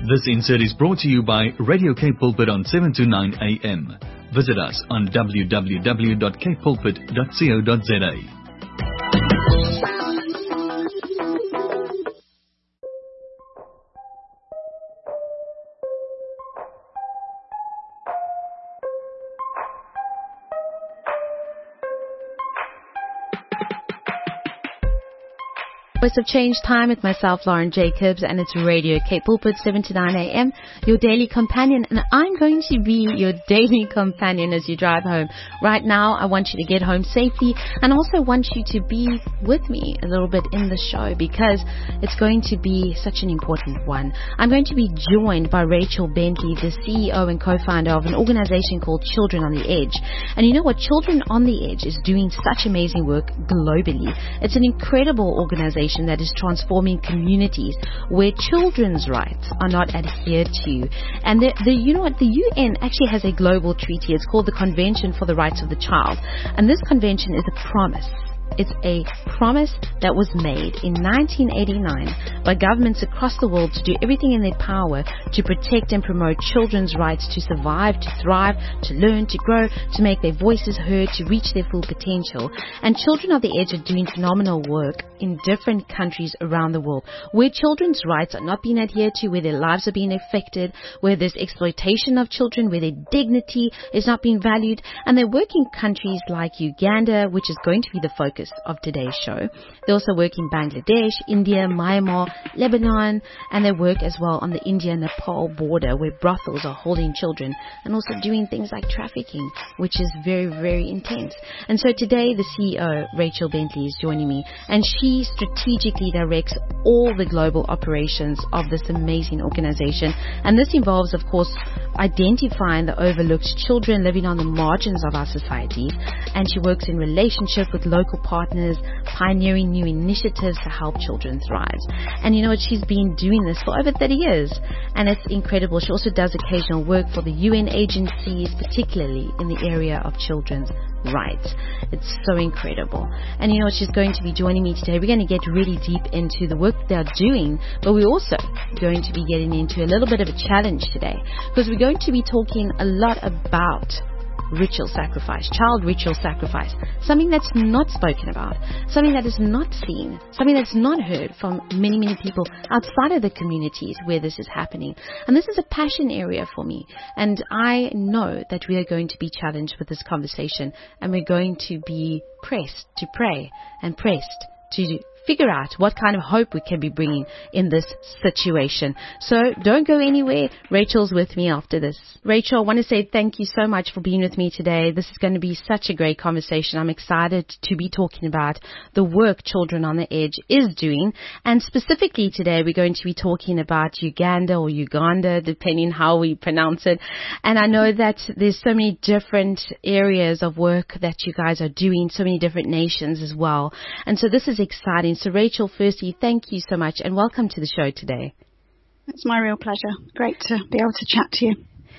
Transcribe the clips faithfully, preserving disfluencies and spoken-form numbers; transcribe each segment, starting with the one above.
This insert is brought to you by Radio Cape Pulpit on seven to nine a m. Visit us on w w w dot cape pulpit dot co dot z a. Voice of Change time with myself, Lauren Jacobs, and it's Radio Cape Pulpit, seven to nine a m, your daily companion. And I'm going to be your daily companion as you drive home. Right now, I want you to get home safely, and also want you to be with me a little bit in the show, because it's going to be such an important one. I'm going to be joined by Rachel Bentley, the C E O and co-founder of an organization called Children on the Edge. And you know what? Children on the Edge is doing such amazing work globally. It's an incredible organization that is transforming communities where children's rights are not adhered to. And the, the you know what, the U N actually has a global treaty. It's called the Convention for the Rights of the Child. And this convention is a promise. It's a promise that was made in nineteen eighty-nine by governments across the world to do everything in their power to protect and promote children's rights to survive, to thrive, to learn, to grow, to make their voices heard, to reach their full potential. And Children on the Edge are doing phenomenal work in different countries around the world where children's rights are not being adhered to, where their lives are being affected, where there's exploitation of children, where their dignity is not being valued. And they work in countries like Uganda, which is going to be the focus of today's show. They also work in Bangladesh, India, Myanmar, Lebanon, and they work as well on the India-Nepal border where brothels are holding children and also doing things like trafficking, which is very, very intense. And so today the C E O, Rachel Bentley, is joining me, and she strategically directs all the global operations of this amazing organization. And this involves, of course, identifying the overlooked children living on the margins of our society. And she works in relationship with local partners, pioneering new initiatives to help children thrive. And you know what? She's been doing this for over thirty years, and it's incredible. She also does occasional work for the U N agencies, particularly in the area of children's rights. It's so incredible. And you know what? She's going to be joining me today. We're going to get really deep into the work they're doing, but we're also going to be getting into a little bit of a challenge today, because we're going to be talking a lot about ritual sacrifice, child ritual sacrifice, something that's not spoken about, something that is not seen, something that's not heard from many, many people outside of the communities where this is happening. And this is a passion area for me. And I know that we are going to be challenged with this conversation, and we're going to be pressed to pray and pressed to figure out what kind of hope we can be bringing in this situation. So don't go anywhere. Rachel's with me after this. Rachel, I want to say thank you so much for being with me today. This is going to be such a great conversation. I'm excited to be talking about the work Children on the Edge is doing. And specifically today, we're going to be talking about Uganda or Uganda, depending how we pronounce it. And I know that there's so many different areas of work that you guys are doing, so many different nations as well. And so this is exciting. So Rachel, firstly, thank you so much and welcome to the show today. It's my real pleasure. Great to be able to chat to you.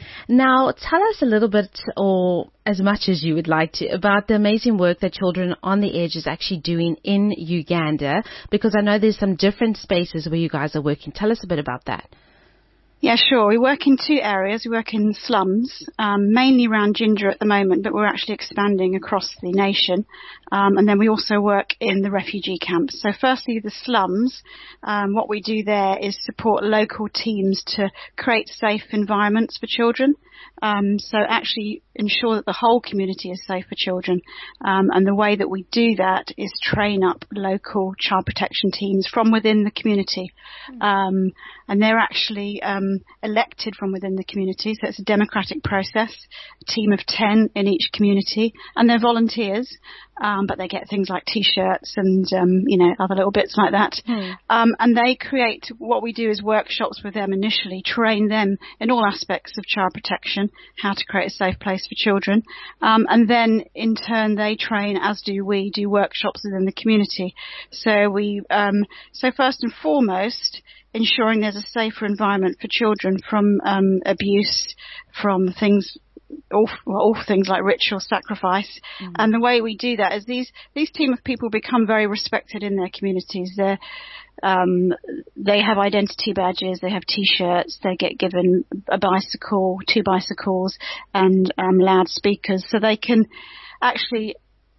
Now, tell us a little bit, or as much as you would like to, about the amazing work that Children on the Edge is actually doing in Uganda, because I know there's some different spaces where you guys are working. Tell us a bit about that. Yeah, sure. We work in two areas. We work in slums, um, mainly around Ginger at the moment, but we're actually expanding across the nation. Um, and then we also work in the refugee camps. So firstly, the slums, um, what we do there is support local teams to create safe environments for children. Um, so actually ensure that the whole community is safe for children. Um, and the way that we do that is train up local child protection teams from within the community. Um, and they're actually um, elected from within the community. So it's a democratic process, a team of ten in each community. And they're volunteers, um, but they get things like T-shirts and, um, you know, other little bits like that. Mm. Um, and they create, what we do is workshops with them initially, train them in all aspects of child protection, how to create a safe place for children. Um, and then in turn they train, as do we, do workshops within the community. So we, um, so first and foremost, ensuring there's a safer environment for children from um, abuse, from things, all, all things like ritual sacrifice. Mm. And the way we do that is these, these team of people become very respected in their communities. They're Um, they have identity badges, they have T-shirts, they get given a bicycle, two bicycles, and um, loudspeakers, so they can actually.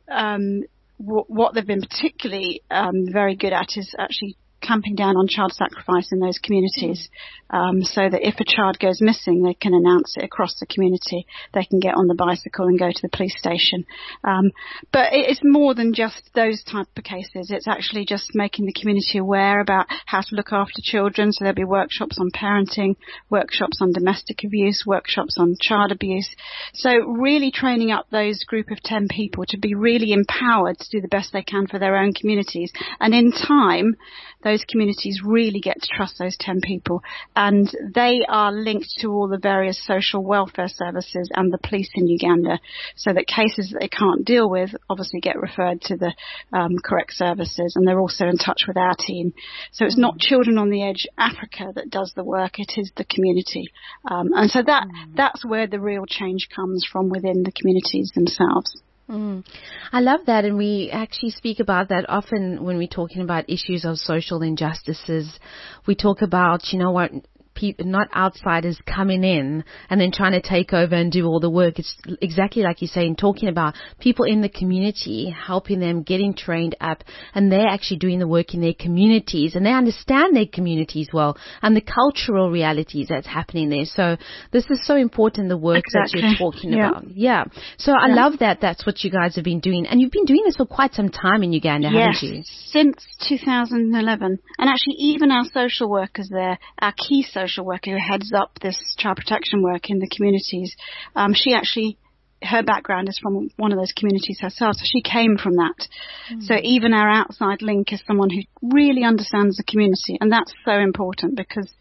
Um, w- what they've been particularly um, very good at is actually clamping down on child sacrifice in those communities, um, so that if a child goes missing, they can announce it across the community. They can get on the bicycle and go to the police station. Um, but it's more than just those type of cases. It's actually just making the community aware about how to look after children. So there'll be workshops on parenting, workshops on domestic abuse, workshops on child abuse. So really training up those group of ten people to be really empowered to do the best they can for their own communities. And in time, those communities really get to trust those ten people, and they are linked to all the various social welfare services and the police in Uganda, so that cases that they can't deal with obviously get referred to the um, correct services, and they're also in touch with our team. So it's not Children on the Edge Africa that does the work, it is the community. Um, and so that mm. that's where the real change comes from, within the communities themselves. Mm. I love that, and we actually speak about that often when we're talking about issues of social injustices. We talk about, you know what, people, not outsiders coming in and then trying to take over and do all the work. It's exactly like you're saying, talking about people in the community, helping them, getting trained up, and they're actually doing the work in their communities, and they understand their communities well and the cultural realities that's happening there. So this is so important, the work exactly. that you're talking yeah. about. Yeah. So I yeah. love that that's what you guys have been doing, and you've been doing this for quite some time in Uganda, yes, haven't you? Since two thousand eleven. And actually even our social workers there, our key social worker who heads up this child protection work in the communities, um, she actually, her background is from one of those communities herself, so she came from that. Mm. So even our outside link is someone who really understands the community, and that's so important because,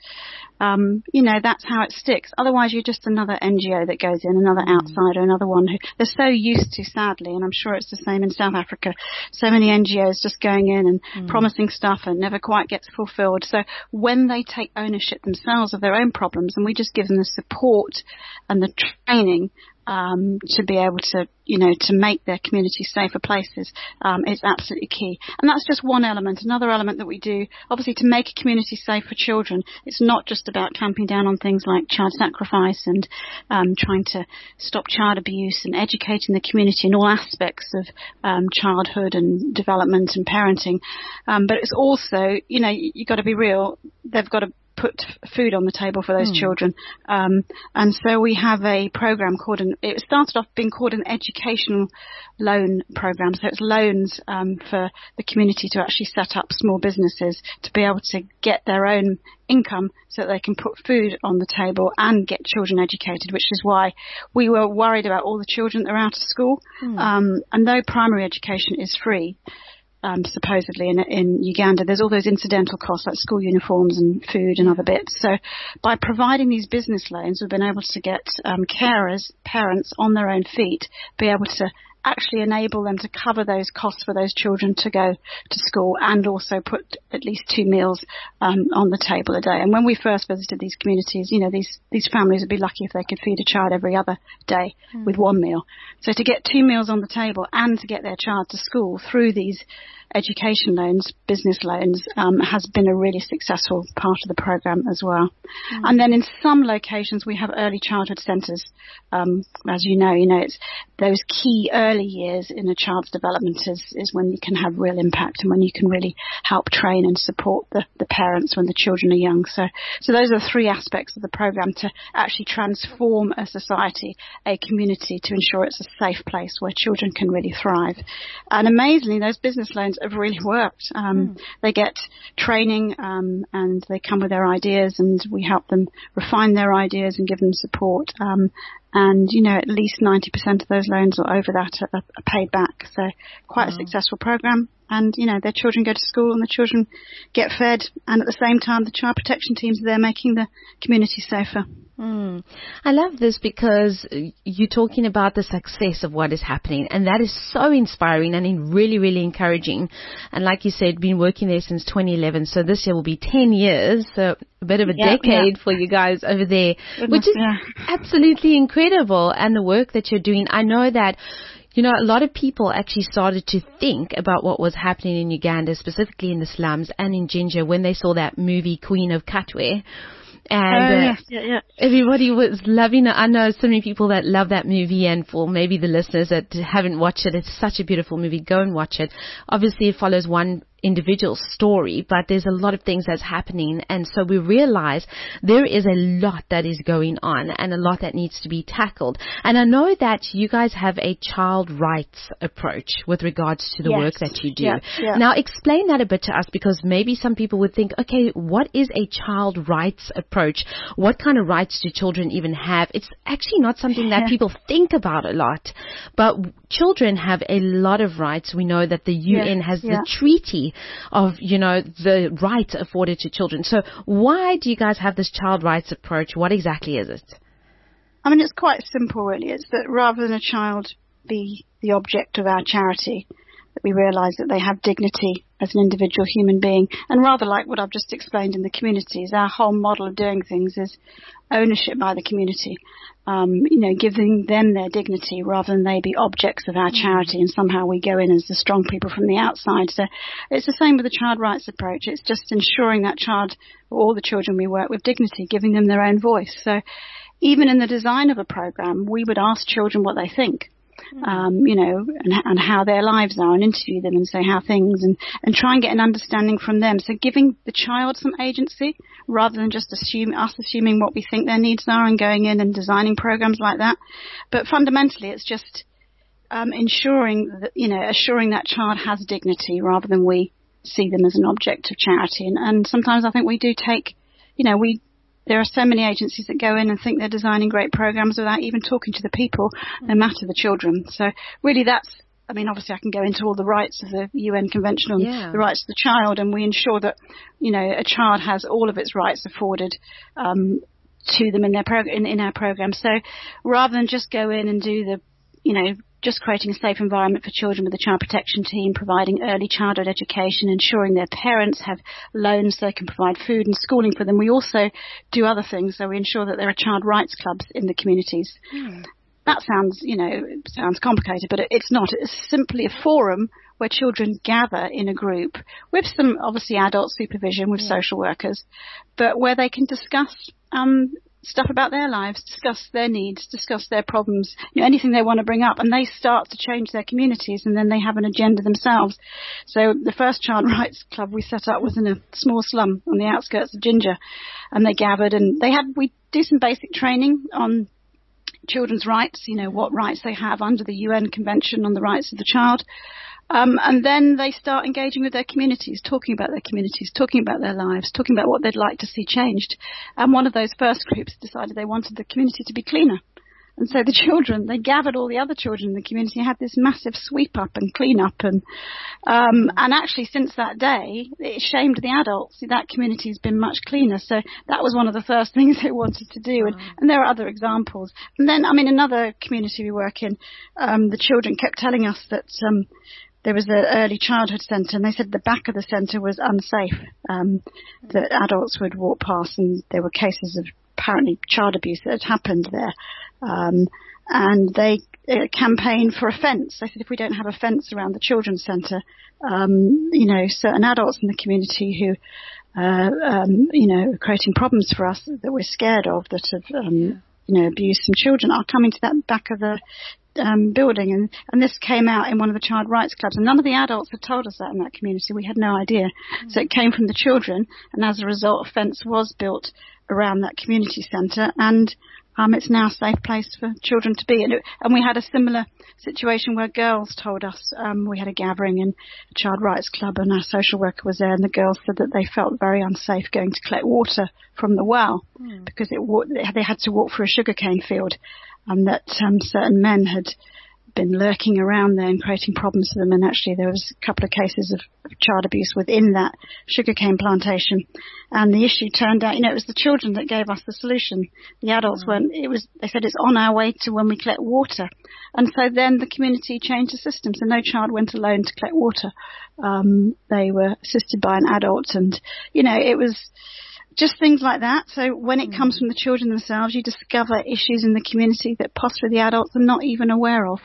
um, you know, that's how it sticks. Otherwise, you're just another N G O that goes in, another mm. outsider, another one who they're so used to, sadly, and I'm sure it's the same in South Africa. So many N G Os just going in and mm. promising stuff and never quite gets fulfilled. So when they take ownership themselves of their own problems, and we just give them the support and the training Um, to be able to, you know, to make their community safer places, um, is absolutely key. And that's just one element. Another element that we do, obviously, to make a community safe for children, it's not just about clamping down on things like child sacrifice and um, trying to stop child abuse and educating the community in all aspects of um, childhood and development and parenting. Um, but it's also, you know, you, you've got to be real. They've got to put food on the table for those mm. children. Um, and so we have a program called, an, it started off being called an educational loan program. So it's loans um, for the community to actually set up small businesses to be able to get their own income so that they can put food on the table and get children educated, which is why we were worried about all the children that are out of school. Mm. Um, and though primary education is free, Um, supposedly in, in Uganda, there's all those incidental costs like school uniforms and food and other bits. So by providing these business loans, we've been able to get um, carers, parents on their own feet, be able to actually enable them to cover those costs for those children to go to school, and also put at least two meals um, on the table a day. And when we first visited these communities, you know, these, these families would be lucky if they could feed a child every other day mm. with one meal. So to get two meals on the table and to get their child to school through these education loans, business loans, um, has been a really successful part of the program as well. Mm. And then in some locations we have early childhood centres. Um, as you know, you know, it's those key early years in a child's development is, is when you can have real impact and when you can really help train and support the, the parents when the children are young. So, so those are three aspects of the program to actually transform a society, a community, to ensure it's a safe place where children can really thrive. And amazingly, those business loans have really worked. Um, mm. They get training um, and they come with their ideas, and we help them refine their ideas and give them support. Um, and, you know, at least ninety percent of those loans or over that are, are paid back. So quite wow. a successful program. And, you know, their children go to school and the children get fed. And at the same time, the child protection teams are there making the community safer. Mm. I love this because you're talking about the success of what is happening, and that is so inspiring and really, really encouraging. And like you said, been working there since twenty eleven, so this year will be ten years, so a bit of a yeah, decade yeah. for you guys over there, Goodness, which is yeah. absolutely incredible. And the work that you're doing, I know that, You know, a lot of people actually started to think about what was happening in Uganda, specifically in the slums and in Ginger, when they saw that movie Queen of Katwe. And oh, uh, yes, yeah, yeah. everybody was loving it. I know so many people that love that movie, and for maybe the listeners that haven't watched it, it's such a beautiful movie. Go and watch it. Obviously, it follows one individual story, but there's a lot of things that's happening, and so we realize there is a lot that is going on and a lot that needs to be tackled. And I know that you guys have a child rights approach with regards to the yes. work that you do. Yeah, yeah. Now explain that a bit to us, because maybe some people would think, okay, what is a child rights approach? What kind of rights do children even have? It's actually not something that people think about a lot, but children have a lot of rights. We know that the U N yeah, has yeah. the treaty of, you know, the rights afforded to children. So why do you guys have this child rights approach? What exactly is it? I mean, it's quite simple, really. It's that rather than a child be the object of our charity, that we realise that they have dignity as an individual human being. And rather like what I've just explained in the communities, our whole model of doing things is ownership by the community. Um, you know, giving them their dignity rather than they be objects of our charity and somehow we go in as the strong people from the outside. So it's the same with the child rights approach. It's just ensuring that child, or all the children we work with, dignity, giving them their own voice. So even in the design of a program, we would ask children what they think. Um, you know, and, and how their lives are, and interview them and say how things, and, and try and get an understanding from them. So giving the child some agency rather than just assume us assuming what we think their needs are and going in and designing programs like that. But fundamentally, it's just um, ensuring that, you know, assuring that child has dignity rather than we see them as an object of charity. And, and sometimes I think we do take, you know, we. There are so many agencies that go in and think they're designing great programs without even talking to the people, no matter the children. So really that's, I mean, obviously I can go into all the rights of the U N Convention on yeah. the rights of the child, and we ensure that, you know, a child has all of its rights afforded um, to them in their prog- in, in our program. So rather than just go in and do the, you know, just creating a safe environment for children with a child protection team, providing early childhood education, ensuring their parents have loans so they can provide food and schooling for them. We also do other things, so we ensure that there are child rights clubs in the communities. Mm. That sounds, you know, it sounds complicated, but it's not. It's simply a forum where children gather in a group with some, obviously, adult supervision with yeah. social workers, but where they can discuss um stuff about their lives, discuss their needs, discuss their problems, you know, anything they want to bring up, and they start to change their communities, and then they have an agenda themselves. So the first child rights club we set up was in a small slum on the outskirts of Ginger, and they gathered, and they had, we do some basic training on children's rights, you know, what rights they have under the U N Convention on the Rights of the Child. Um, and then they start engaging with their communities, talking about their communities, talking about their lives, talking about what they'd like to see changed. And one of those first groups decided they wanted the community to be cleaner. And so the children, they gathered all the other children in the community, had this massive sweep up and clean up. And, um, and actually since that day, it shamed the adults. That community's been much cleaner. So that was one of the first things they wanted to do. And, and there are other examples. And then, I mean, another community we work in, um, the children kept telling us that, um, there was an early childhood centre, and they said the back of the centre was unsafe, um, that adults would walk past, and there were cases of apparently child abuse that had happened there. Um, and they uh, campaigned for a fence. They said if we don't have a fence around the children's centre, um, you know, certain adults in the community who, uh, um, you know, are creating problems for us that we're scared of, that have, um, yeah. you know, abused some children, are coming to that back of the Um, building, and, and this came out in one of the child rights clubs, and none of the adults had told us that in that community. We had no idea. Mm. So it came from the children, and as a result a fence was built around that community centre, and um, it's now a safe place for children to be. And, it, and we had a similar situation where girls told us, um, we had a gathering in a child rights club, and our social worker was there, and the girls said that they felt very unsafe going to collect water from the well mm. because it, they had to walk through a sugarcane field, and that um, certain men had been lurking around there and creating problems for them. And actually there was a couple of cases of, of child abuse within that sugarcane plantation. And the issue turned out, you know, it was the children that gave us the solution. The adults mm. weren't. It was, they said it's on our way to when we collect water. And so then the community changed the system. So no child went alone to collect water. Um, they were assisted by an adult. And, you know, it was just things like that. So when it mm. comes from the children themselves, you discover issues in the community that possibly the adults are not even aware of.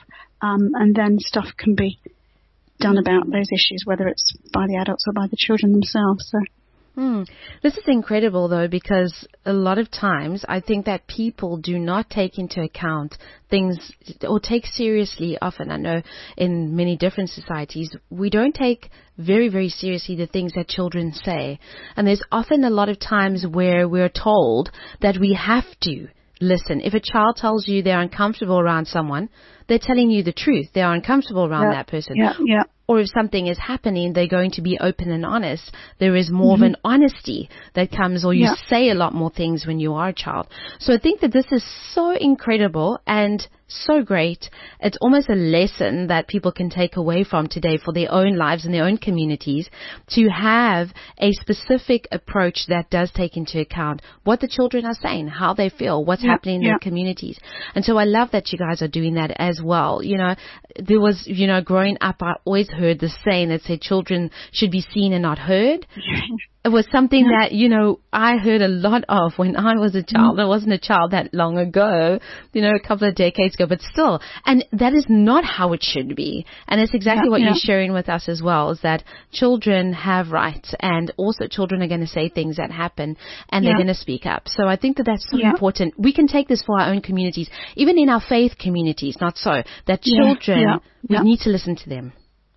um, and then stuff can be done about those issues, whether it's by the adults or by the children themselves. So. Mm. This is incredible, though, because a lot of times I think that people do not take into account things or take seriously often. I know in many different societies, we don't take very, very seriously the things that children say. And there's often a lot of times where we're told that we have to listen. If a child tells you they're uncomfortable around someone, they're telling you the truth. They're uncomfortable around yeah, that person. Yeah, yeah. Or if something is happening, they're going to be open and honest. There is more mm-hmm. of an honesty that comes, or you yeah. say a lot more things when you are a child. So I think that this is so incredible and so great. It's almost a lesson that people can take away from today for their own lives and their own communities, to have a specific approach that does take into account what the children are saying, how they feel, what's yeah, happening in yeah. their communities. And so I love that you guys are doing that as well. You know, there was, you know, growing up, I always heard the saying that said children should be seen and not heard. It was something yeah. that, you know, I heard a lot of when I was a child. Mm. I wasn't a child that long ago, you know, a couple of decades ago, but still. And that is not how it should be. And it's exactly yeah, what yeah. you're sharing with us as well, is that children have rights, and also children are going to say things that happen, and yeah. they're going to speak up. So I think that that's so yeah. important. We can take this for our own communities, even in our faith communities, not so, that children, yeah. Yeah. we yeah. need to listen to them.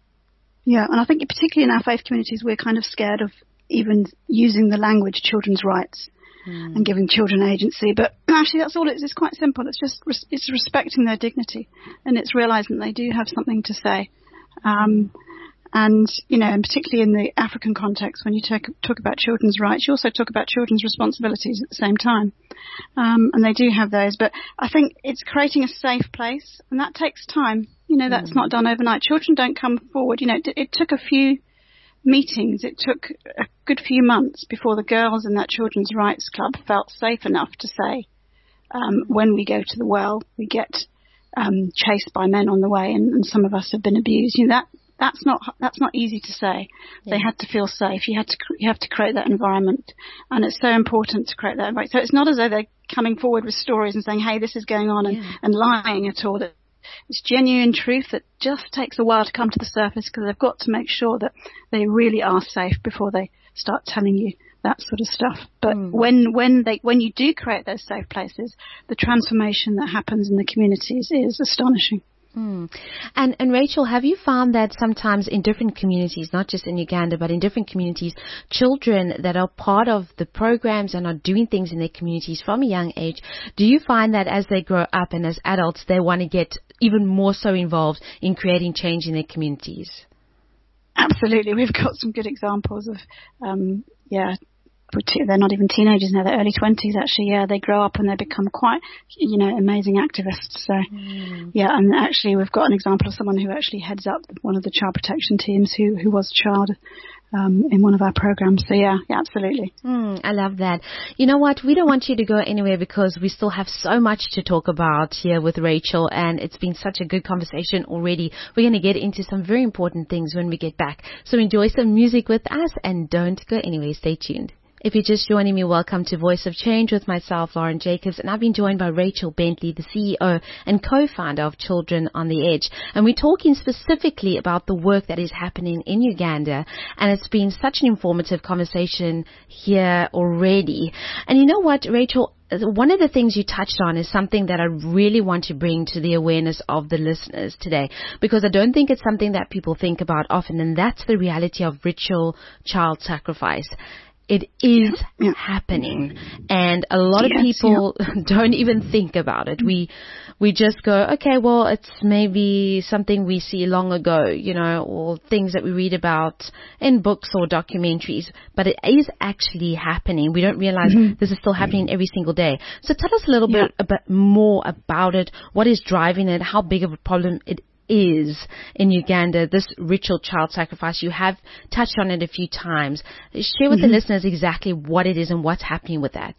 Yeah, and I think particularly in our faith communities, we're kind of scared of even using the language children's rights mm. and giving children agency. But actually that's all it is. It's quite simple. It's just res- it's respecting their dignity, and it's realizing they do have something to say. Um, and, you know, and particularly in the African context, when you talk, talk about children's rights, you also talk about children's responsibilities at the same time. Um, and they do have those. But I think it's creating a safe place, and that takes time. You know, that's mm. not done overnight. Children don't come forward. You know, it, it took a few meetings. It took a good few months before the girls in that children's rights club felt safe enough to say, um, when we go to the well, we get um, chased by men on the way, and, and some of us have been abused. You know, that that's not that's not easy to say. Yeah. They had to feel safe. You had to you have to create that environment, and it's so important to create that environment. So it's not as though they're coming forward with stories and saying, "Hey, this is going on," and, yeah. and lying at all. That it's genuine truth that just takes a while to come to the surface, because they've got to make sure that they really are safe before they start telling you that sort of stuff. But mm. when when they when you do create those safe places, the transformation that happens in the communities is astonishing. Mm. And and Rachel, have you found that sometimes in different communities, not just in Uganda, but in different communities, children that are part of the programs and are doing things in their communities from a young age, do you find that as they grow up and as adults, they want to get even more so involved in creating change in their communities? Absolutely. We've got some good examples of, um, yeah, they're not even teenagers now, they're early twenties actually. Yeah, they grow up and they become quite, you know, amazing activists. So, mm. yeah, and actually we've got an example of someone who actually heads up one of the child protection teams who, who was a child um, in one of our programs. So, yeah, yeah, absolutely. Mm, I love that. You know what? We don't want you to go anywhere, because we still have so much to talk about here with Rachel, and it's been such a good conversation already. We're going to get into some very important things when we get back. So enjoy some music with us and don't go anywhere. Stay tuned. If you're just joining me, welcome to Voice of Change with myself, Lauren Jacobs, and I've been joined by Rachel Bentley, the C E O and co-founder of Children on the Edge. And we're talking specifically about the work that is happening in Uganda, and it's been such an informative conversation here already. And you know what, Rachel? One of the things you touched on is something that I really want to bring to the awareness of the listeners today, because I don't think it's something that people think about often, and that's the reality of ritual child sacrifice. It is yeah. happening, and a lot of yes, people yeah. don't even think about it. We we just go, okay, well, it's maybe something we see long ago, you know, or things that we read about in books or documentaries, but it is actually happening. We don't realize mm-hmm. this is still happening every single day. So tell us a little yeah. bit, a bit more about it. What is driving it? How big of a problem it is in Uganda, this ritual child sacrifice? You have touched on it a few times. Share with mm-hmm. the listeners exactly what it is and what's happening with that.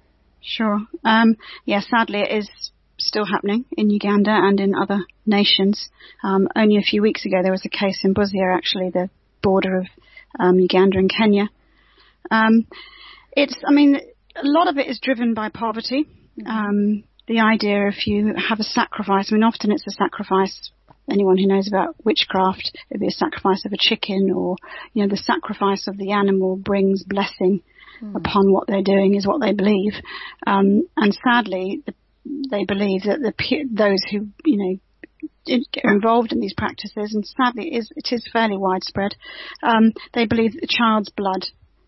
Sure. Um, yeah, sadly it is still happening in Uganda and in other nations. Um, only a few weeks ago there was a case in Busia, actually, the border of um, Uganda and Kenya. Um, it's, I mean, a lot of it is driven by poverty. Mm-hmm. Um, the idea if you have a sacrifice, I mean, often it's a sacrifice anyone who knows about witchcraft, it'd be a sacrifice of a chicken, or, you know, the sacrifice of the animal brings blessing mm. upon what they're doing, is what they believe. Um, and sadly, the, they believe that the those who, you know, get involved in these practices, and sadly it is, it is fairly widespread, um, they believe that the child's blood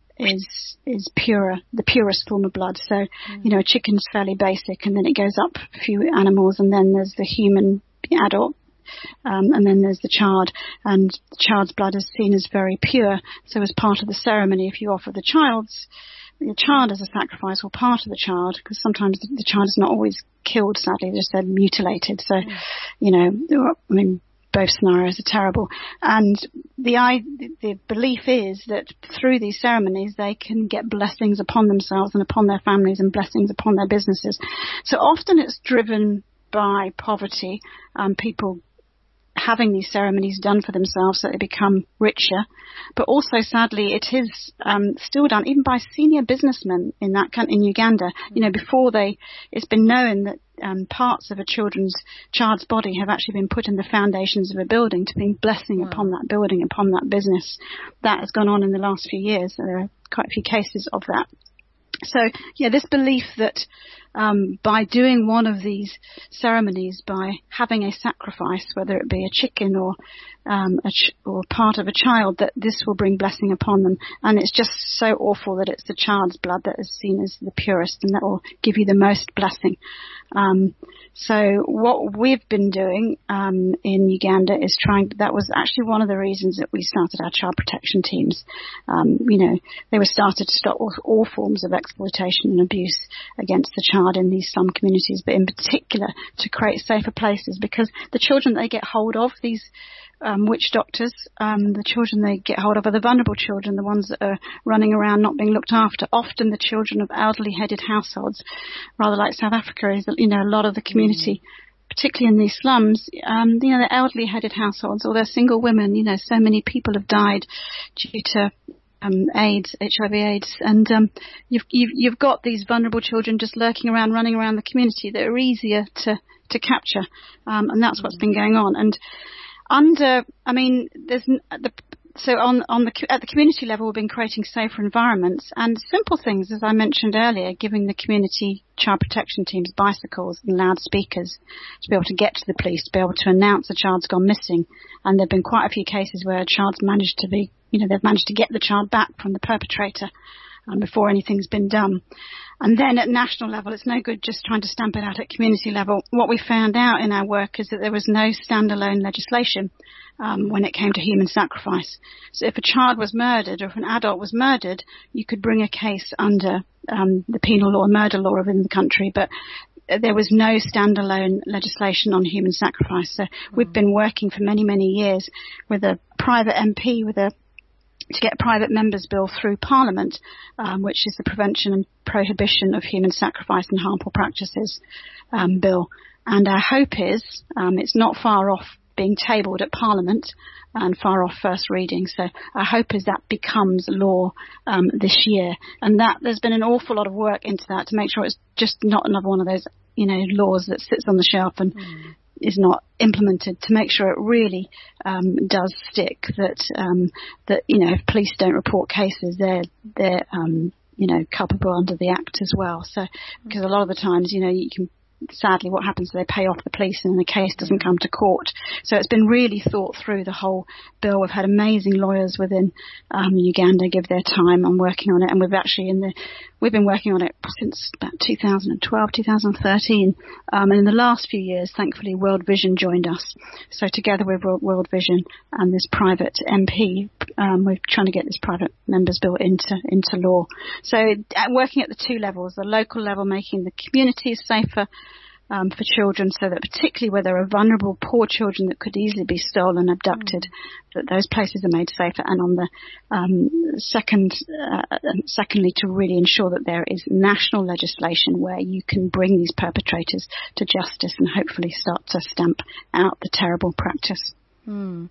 is is purer, the purest form of blood. So, mm. you know, a chicken's fairly basic, and then it goes up a few animals, and then there's the human adult, um, and then there's the child, and the child's blood is seen as very pure. So as part of the ceremony, if you offer the child's the child as a sacrifice, or part of the child, because sometimes the, the child is not always killed, sadly, they're just they're mutilated. So, mm. you know, I mean, both scenarios are terrible. And the, I, the belief is that through these ceremonies, they can get blessings upon themselves and upon their families, and blessings upon their businesses. So often it's driven by poverty, um, people having these ceremonies done for themselves so they become richer. But also, sadly, it is um, still done even by senior businessmen in that country, in Uganda. Mm-hmm. You know, before they, it's been known that um, parts of a children's child's body have actually been put in the foundations of a building to bring blessing wow. upon that building, upon that business. That has gone on in the last few years. There are quite a few cases of that. So, yeah, this belief that um, by doing one of these ceremonies, by having a sacrifice, whether it be a chicken or um, a ch- or part of a child, that this will bring blessing upon them. And it's just so awful that it's the child's blood that is seen as the purest, and that will give you the most blessing. Um, so what we've been doing um, in Uganda is trying, that was actually one of the reasons that we started our child protection teams. Um, you know, they were started to stop all, all forms of exploitation and abuse against the child in these slum communities, but in particular to create safer places, because the children they get hold of, these Um, witch doctors, um, the children they get hold of are the vulnerable children, the ones that are running around not being looked after, often the children of elderly headed households, rather like South Africa is, you know, a lot of the community, mm. particularly in these slums, um, you know, the elderly headed households, or they're single women, you know, so many people have died due to um, AIDS, H I V AIDS, and um, you've, you've, you've got these vulnerable children just lurking around, running around the community that are easier to, to capture, um, and that's mm. what's been going on. And Under, I mean, there's the, so on on the at the community level, we've been creating safer environments and simple things, as I mentioned earlier, giving the community child protection teams bicycles and loudspeakers to be able to get to the police, to be able to announce a child's gone missing. And there've been quite a few cases where a child's managed to be, you know, they've managed to get the child back from the perpetrator um, before anything's been done. And then at national level, it's no good just trying to stamp it out at community level. What we found out in our work is that there was no standalone legislation um, when it came to human sacrifice. So if a child was murdered, or if an adult was murdered, you could bring a case under um, the penal law, murder law within the country, but there was no standalone legislation on human sacrifice. So mm-hmm. we've been working for many, many years with a private M P, with a to get a private members bill through Parliament, um, which is the Prevention and Prohibition of Human Sacrifice and Harmful Practices um, bill. And our hope is, um, it's not far off being tabled at Parliament and far off first reading. So our hope is that becomes law um, this year. And that there's been an awful lot of work into that to make sure it's just not another one of those, you know, laws that sits on the shelf and mm. is not implemented, to make sure it really um, does stick, that um, that you know, if police don't report cases, they're they're um, you know, culpable under the Act as well. So because a lot of the times, you know, you can, sadly, what happens is they pay off the police and the case doesn't come to court. So it's been really thought through, the whole bill. We've had amazing lawyers within um, Uganda give their time on working on it, and we've actually in the we've been working on it since about two thousand twelve, two thousand thirteen, um, and in the last few years, thankfully, World Vision joined us. So together with World Vision and this private M P, um, we're trying to get this private members bill into into law. So uh, working at the two levels, the local level, making the communities safer Um, for children, so that particularly where there are vulnerable, poor children that could easily be stolen, abducted, mm. that those places are made safer. And on the um, second, uh, secondly, to really ensure that there is national legislation where you can bring these perpetrators to justice and hopefully start to stamp out the terrible practice. Mm.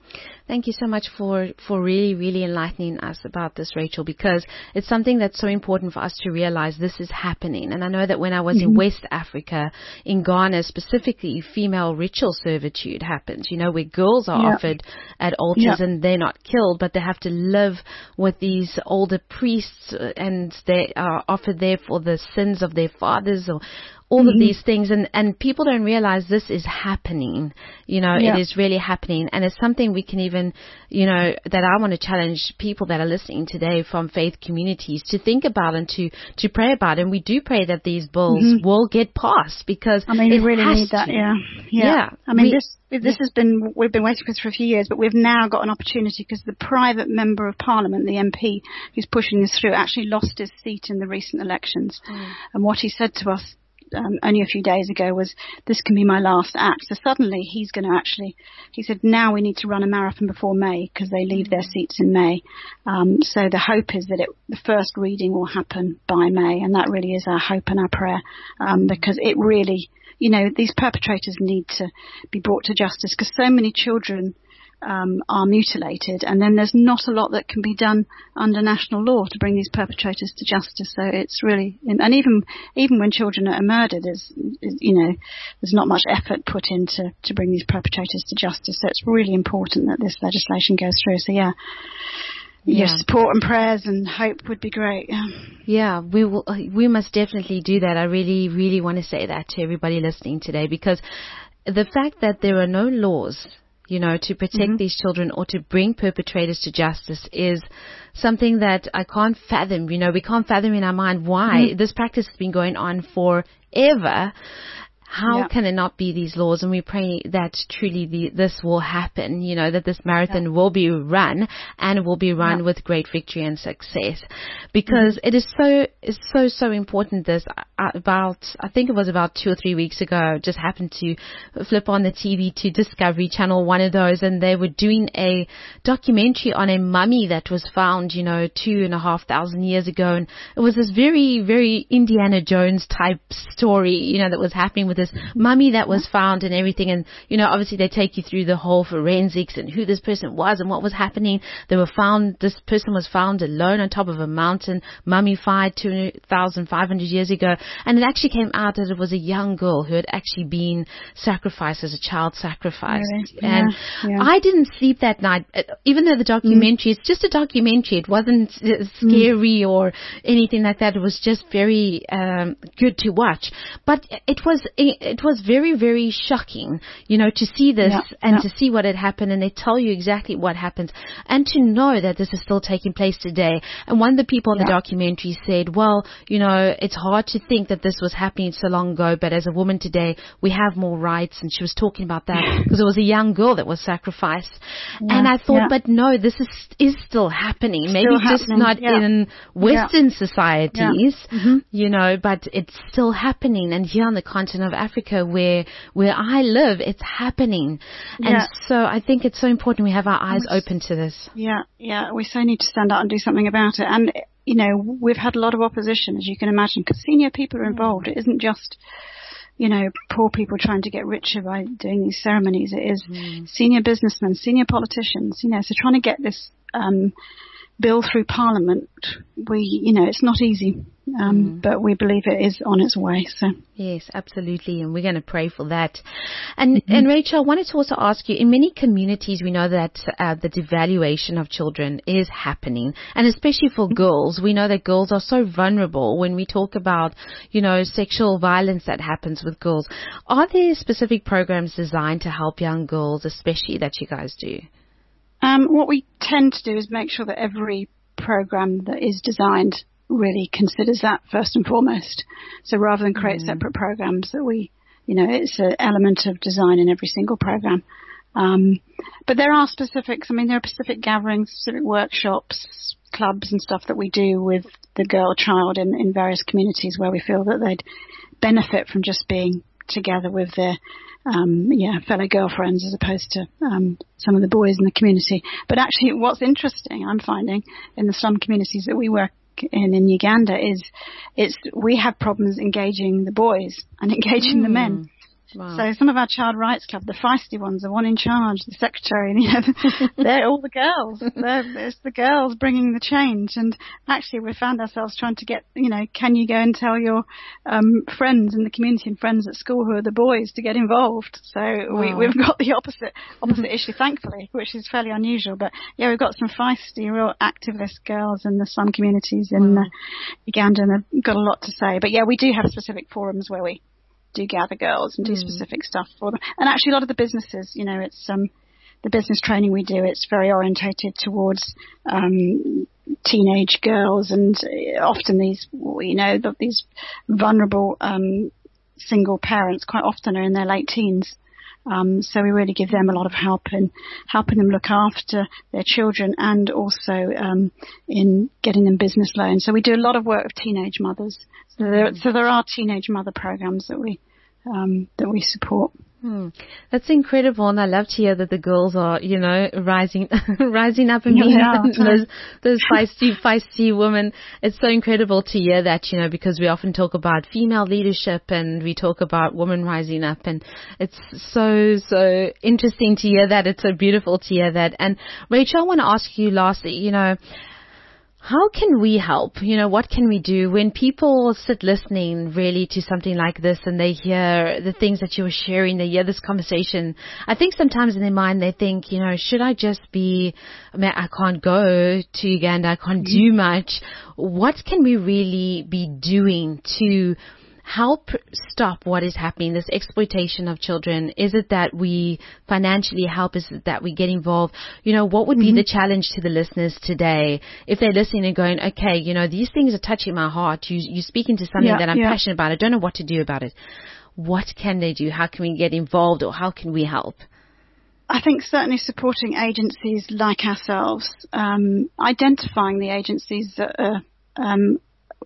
Thank you so much for, for really, really enlightening us about this, Rachel, because it's something that's so important for us to realize this is happening. And I know that when I was mm-hmm. in West Africa, in Ghana specifically, female ritual servitude happens, you know, where girls are yeah. offered at altars yeah. and they're not killed, but they have to live with these older priests and they are offered there for the sins of their fathers or all mm-hmm. of these things, and, and people don't realize this is happening. You know, yeah. it is really happening, and it's something we can even, you know, that I want to challenge people that are listening today from faith communities to think about and to, to pray about. And we do pray that these bills mm-hmm. will get passed, because I mean, it we really has need that. to. Yeah, yeah. yeah. I mean, we, this this yeah. has been we've been waiting for this for a few years, but we've now got an opportunity because the private member of Parliament, the M P who's pushing this through, actually lost his seat in the recent elections, mm. and what he said to us Um, only a few days ago was, this can be my last act. So suddenly he's going to actually, he said, now we need to run a marathon before May because they leave their seats in May. Um, so the hope is that it, the first reading will happen by May, and that really is our hope and our prayer, um, because it really, you know, these perpetrators need to be brought to justice because so many children Um, are mutilated, and then there's not a lot that can be done under national law to bring these perpetrators to justice. So it's really, and even even when children are murdered, is, is you know, there's not much effort put into to bring these perpetrators to justice. So it's really important that this legislation goes through. So yeah. Yeah. Your support and prayers and hope would be great. Yeah. yeah, we will. We must definitely do that. I really, really want to say that to everybody listening today, because the fact that there are no laws, you know, to protect mm-hmm. these children or to bring perpetrators to justice is something that I can't fathom. You know, we can't fathom in our mind why mm-hmm. this practice has been going on forever. How yeah. can it not be these laws? And we pray that truly the, this will happen, you know, that this marathon yeah. will be run and will be run yeah. with great victory and success. Because mm-hmm. it is so, it's so, so important. This about, I think it was about two or three weeks ago, just happened to flip on the T V to Discovery Channel, one of those, and they were doing a documentary on a mummy that was found, you know, two and a half thousand years ago. And it was this very, very Indiana Jones type story, you know, that was happening with this mummy that was found and everything. And, you know, obviously they take you through the whole forensics and who this person was and what was happening. They were found, this person was found alone on top of a mountain, mummified two thousand five hundred years ago. And it actually came out that it was a young girl who had actually been sacrificed as a child sacrifice. Really? And yeah, yeah. I didn't sleep that night, even though the documentary, mm. it's just a documentary. It wasn't scary mm. or anything like that. It was just very um, good to watch. But it was it was very, very shocking, you know, to see this yeah, and yeah. to see what had happened, and they tell you exactly what happens, and to know that this is still taking place today. And one of the people in yeah. the documentary said, well, you know, it's hard to think that this was happening so long ago, but as a woman today, we have more rights. And she was talking about that because it was a young girl that was sacrificed. Yeah, and I thought, yeah. but no, this is is still happening. Maybe still just happening. not yeah. in Western yeah. societies, yeah. mm-hmm. you know, but it's still happening. And here on the continent of Africa, where where I live, it's happening. And yeah. so I think it's so important we have our eyes open to this. Yeah, yeah. We so need to stand up and do something about it. And, you know, we've had a lot of opposition, as you can imagine, because senior people are involved. It isn't just, you know, poor people trying to get richer by doing these ceremonies. It is mm. senior businessmen, senior politicians, you know, so trying to get this um, bill through Parliament, we, you know, it's not easy. Um, mm. But we believe it is on its way. So yes, absolutely, and we're going to pray for that. And mm-hmm. and Rachel, I wanted to also ask you: in many communities, we know that uh, the devaluation of children is happening, and especially for girls, we know that girls are so vulnerable when we talk about, you know, sexual violence that happens with girls. Are there specific programs designed to help young girls, especially that you guys do? Um, what we tend to do is make sure that every program that is designed really considers that first and foremost. So rather than create mm. separate programs, that we, you know, it's an element of design in every single program. Um, but there are specifics. I mean, there are specific gatherings, specific workshops, clubs and stuff that we do with the girl child in, in various communities where we feel that they'd benefit from just being together with their um, yeah, fellow girlfriends as opposed to um, some of the boys in the community. But actually what's interesting, I'm finding, in the slum communities that we work in in Uganda is it's we have problems engaging the boys and engaging mm. the men. Wow. So some of our child rights club, the feisty ones, the one in charge, the secretary, you know, they're all the girls. They're, it's the girls bringing the change. And actually, we found ourselves trying to get, you know, can you go and tell your um, friends in the community and friends at school who are the boys to get involved? So wow. we, we've got the opposite opposite issue, thankfully, which is fairly unusual. But yeah, we've got some feisty, real activist girls in the slum communities in wow. uh, Uganda, and they've got a lot to say. But yeah, we do have specific forums where we do gather girls and do mm. specific stuff for them. And actually a lot of the businesses, you know, it's um the business training we do, it's very orientated towards um teenage girls, and often these, you know, these vulnerable um single parents quite often are in their late teens. Um, so we really give them a lot of help in helping them look after their children, and also um, in getting them business loans. So we do a lot of work with teenage mothers. So there, so there are teenage mother programs that we um, that we support. Hmm. That's incredible, and I love to hear that the girls are, you know, rising, rising up and being yeah, those, those feisty, feisty women. It's so incredible to hear that, you know, because we often talk about female leadership and we talk about women rising up, and it's so, so interesting to hear that. It's so beautiful to hear that. And Rachel, I want to ask you lastly, you know, how can we help? You know, what can we do when people sit listening really to something like this and they hear the things that you're sharing, they hear this conversation? I think sometimes in their mind they think, you know, should I just be, I mean, I can't go to Uganda, I can't do much. What can we really be doing to help stop what is happening, this exploitation of children? Is it that we financially help? Is it that we get involved? You know, what would mm-hmm. be the challenge to the listeners today if they're listening and going, okay, you know, these things are touching my heart. You, you're speaking to something yeah, that I'm yeah. passionate about. I don't know what to do about it. What can they do? How can we get involved, or how can we help? I think certainly supporting agencies like ourselves, um, identifying the agencies that are um,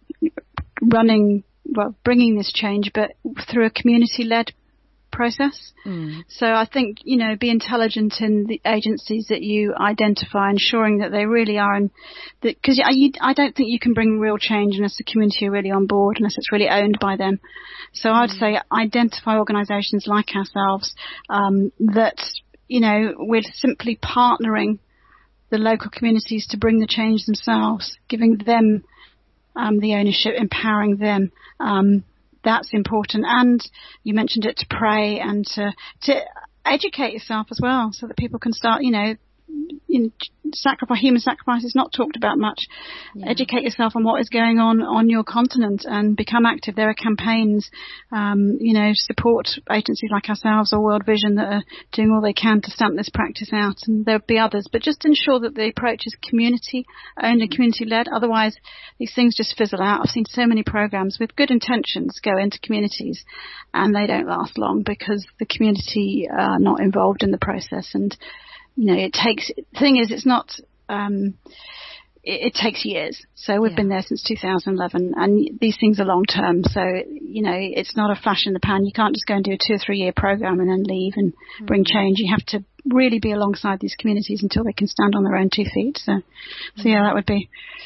running well, bringing this change, but through a community-led process. Mm. So I think, you know, be intelligent in the agencies that you identify, ensuring that they really are in, because I, I don't think you can bring real change unless the community are really on board, unless it's really owned by them. So mm. I would say identify organisations like ourselves um, that, you know, we're simply partnering the local communities to bring the change themselves, giving them Um, the ownership, empowering them. Um, that's important. And you mentioned it, to pray and to, to educate yourself as well, so that people can start, you know, in sacrifice, human sacrifice is not talked about much. Yeah. Educate yourself on what is going on on your continent and become active. There are campaigns, um, you know, support agencies like ourselves or World Vision that are doing all they can to stamp this practice out, and there'll be others. But just ensure that the approach is community-owned and community-led. Otherwise, these things just fizzle out. I've seen so many programs with good intentions go into communities, and they don't last long because the community are not involved in the process. And you know, it takes, the thing is, it's not, um, it, it takes years. So we've yeah. been there since two thousand eleven, and these things are long term. So, you know, it's not a flash in the pan. You can't just go and do a two or three year program and then leave and mm. bring change. You have to really be alongside these communities until they can stand on their own two feet. So, mm. so yeah, that would be.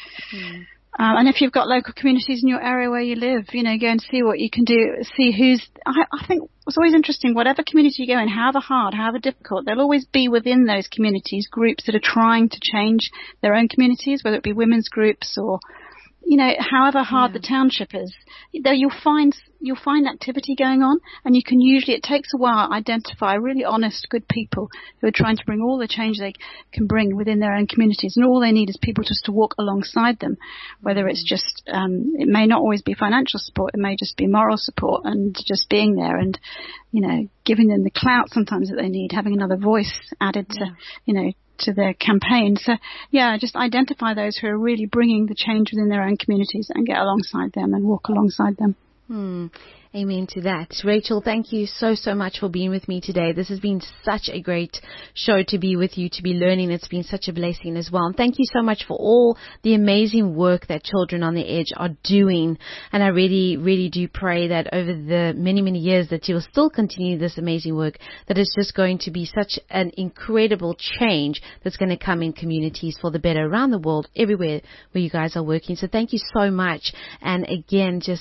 Mm. Um, and if you've got local communities in your area where you live, you know, go and see what you can do, see who's, I, I think it's always interesting, whatever community you go in, however hard, however difficult, there'll always be within those communities groups that are trying to change their own communities, whether it be women's groups or, you know, however hard yeah. the township is, there you'll find you'll find activity going on, and you can usually, it takes a while to identify really honest, good people who are trying to bring all the change they can bring within their own communities, and all they need is people just to walk alongside them, whether it's just, um, it may not always be financial support, it may just be moral support and just being there and, you know, giving them the clout sometimes that they need, having another voice added yeah. to, you know, to their campaign. So, yeah, just identify those who are really bringing the change within their own communities and get alongside them and walk alongside them. Hmm. Amen to that. Rachel, thank you so, so much for being with me today. This has been such a great show to be with you, to be learning. It's been such a blessing as well. And thank you so much for all the amazing work that Children on the Edge are doing. And I really, really do pray that over the many, many years that you'll still continue this amazing work, that it's just going to be such an incredible change that's going to come in communities for the better around the world, everywhere where you guys are working. So thank you so much. And again, just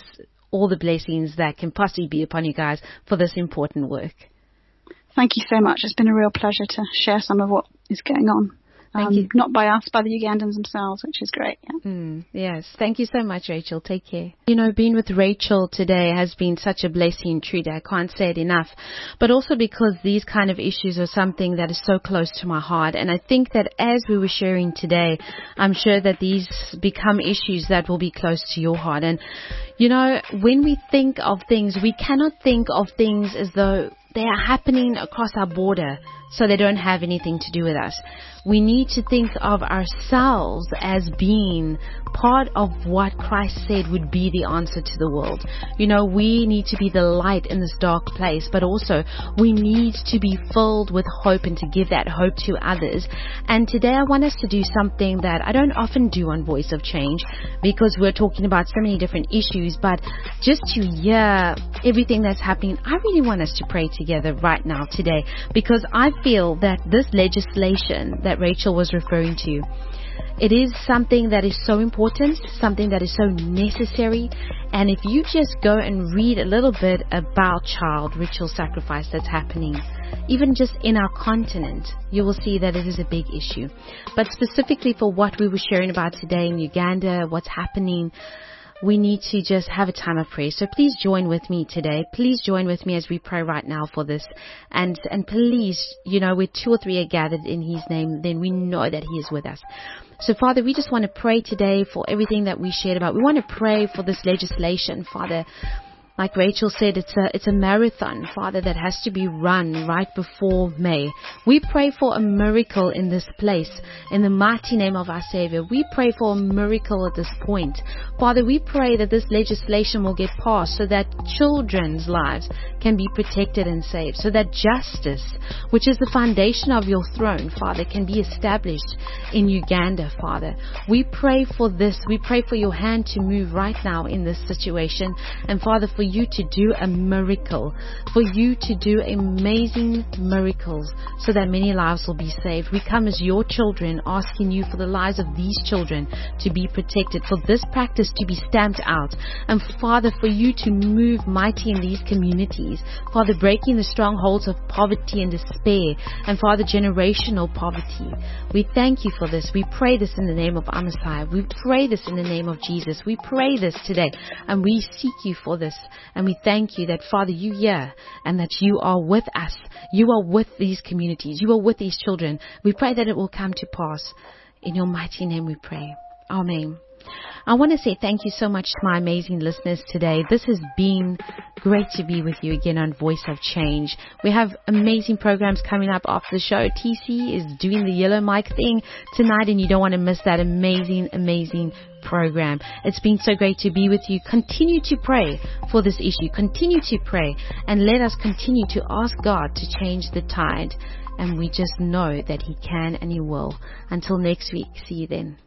all the blessings that can possibly be upon you guys for this important work. Thank you so much. It's been a real pleasure to share some of what is going on. Thank um, you. Not by us, by the Ugandans themselves, which is great. Yeah. Mm, yes. Thank you so much, Rachel. Take care. You know, being with Rachel today has been such a blessing, truly. I can't say it enough. But also because these kind of issues are something that is so close to my heart. And I think that as we were sharing today, I'm sure that these become issues that will be close to your heart. And, you know, when we think of things, we cannot think of things as though they are happening across our border, so they don't have anything to do with us. We need to think of ourselves as being part of what Christ said would be the answer to the world. You know, we need to be the light in this dark place, but also we need to be filled with hope and to give that hope to others. And today I want us to do something that I don't often do on Voice of Change, because we're talking about so many different issues, but just to hear everything that's happening, I really want us to pray together right now today, because I feel that this legislation that Rachel was referring to, it is something that is so important, something that is so necessary. And if you just go and read a little bit about child ritual sacrifice that's happening, even just in our continent, you will see that it is a big issue. But specifically for what we were sharing about today in Uganda, what's happening, we need to just have a time of prayer. So please join with me today. Please join with me as we pray right now for this. And and please, you know, where two or three are gathered in His name, then we know that He is with us. So, Father, we just want to pray today for everything that we shared about. We want to pray for this legislation, Father. Like Rachel said, it's a it's a marathon, Father, that has to be run right before May. We pray for a miracle in this place, in the mighty name of our Savior. We pray for a miracle at this point. Father, we pray that this legislation will get passed so that children's lives can be protected and saved, so that justice, which is the foundation of your throne, Father, can be established in Uganda, Father. We pray for this. We pray for your hand to move right now in this situation. And Father, for you to do a miracle, for you to do amazing miracles so that many lives will be saved. We come as your children asking you for the lives of these children to be protected, for this practice to be stamped out, and Father, for you to move mighty in these communities, Father, breaking the strongholds of poverty and despair, and Father, generational poverty. We thank you for this. We pray this in the name of our Messiah. We pray this in the name of Jesus. We pray this today, and we seek you for this. And we thank you that, Father, you hear and that you are with us. You are with these communities. You are with these children. We pray that it will come to pass. In your mighty name we pray. Amen. I want to say thank you so much to my amazing listeners today. This has been great to be with you again on Voice of Change. We have amazing programs coming up after the show. T C is doing the yellow mic thing tonight, and you don't want to miss that amazing, amazing program. It's been so great to be with you. Continue to pray for this issue. Continue to pray, and let us continue to ask God to change the tide. And we just know that He can and He will. Until next week, see you then.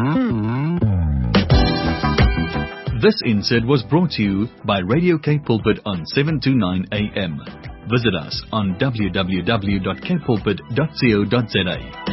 This insert was brought to you by Radio K Pulpit on seven to nine A M. Visit us on w w w dot k pulpit dot co dot z a.